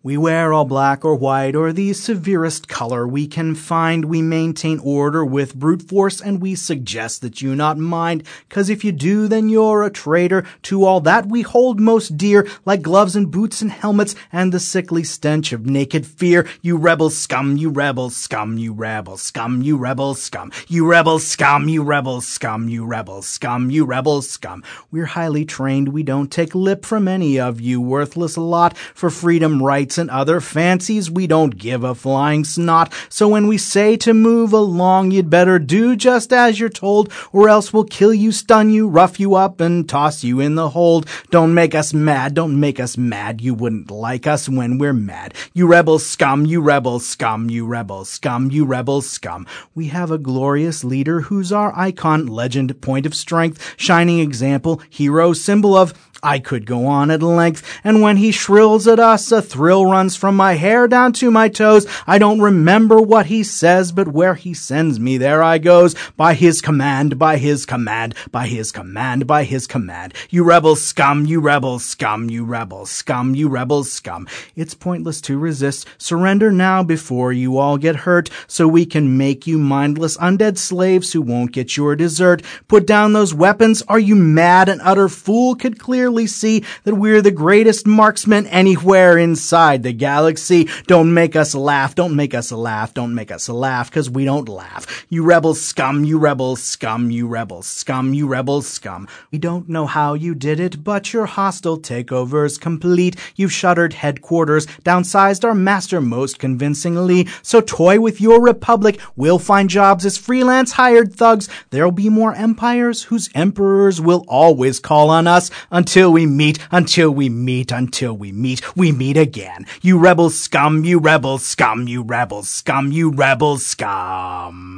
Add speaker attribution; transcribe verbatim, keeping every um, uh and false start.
Speaker 1: We wear all black or white or the severest color we can find. We maintain order with brute force, and we suggest that you not mind. 'Cause if you do, then you're a traitor to all that we hold most dear, like gloves and boots and helmets and the sickly stench of naked fear. You rebel scum, you rebel scum, you rebel scum, you rebel scum, you rebel scum, you rebel scum, you rebel scum, you rebel scum. We're highly trained, we don't take lip from any of you worthless lot. For freedom, rights, and other fancies, we don't give a flying snot. So when we say to move along, you'd better do just as you're told, or else we'll kill you, stun you, rough you up, and toss you in the hold. Don't make us mad, don't make us mad, you wouldn't like us when we're mad. You rebel scum, you rebel scum, you rebel scum, you rebel scum. We have a glorious leader who's our icon, legend, point of strength, shining example, hero, symbol of... I could go on at length, and when he shrills at us, a thrill runs from my hair down to my toes. I don't remember what he says, but where he sends me, there I goes. By his command, by his command, by his command, by his command. You rebel scum, you rebel scum, you rebel scum, you rebel scum. It's pointless to resist. Surrender now before you all get hurt, so we can make you mindless undead slaves who won't get your dessert. Put down those weapons. Are you mad? An utter fool could clearly see that we're the greatest marksmen anywhere inside the galaxy. Don't make us laugh, don't make us laugh, don't make us laugh, 'cause we don't laugh. You rebel scum, you rebel scum, you rebel scum, you rebel scum. We don't know how you did it, but your hostile takeover's complete. You've shuttered headquarters, downsized our master most convincingly. So toy with your republic, we'll find jobs as freelance hired thugs. There'll be more empires whose emperors will always call on us until we meet, until we meet, until we meet, we meet again. You rebel scum, you rebel scum, you rebel scum, you rebel scum.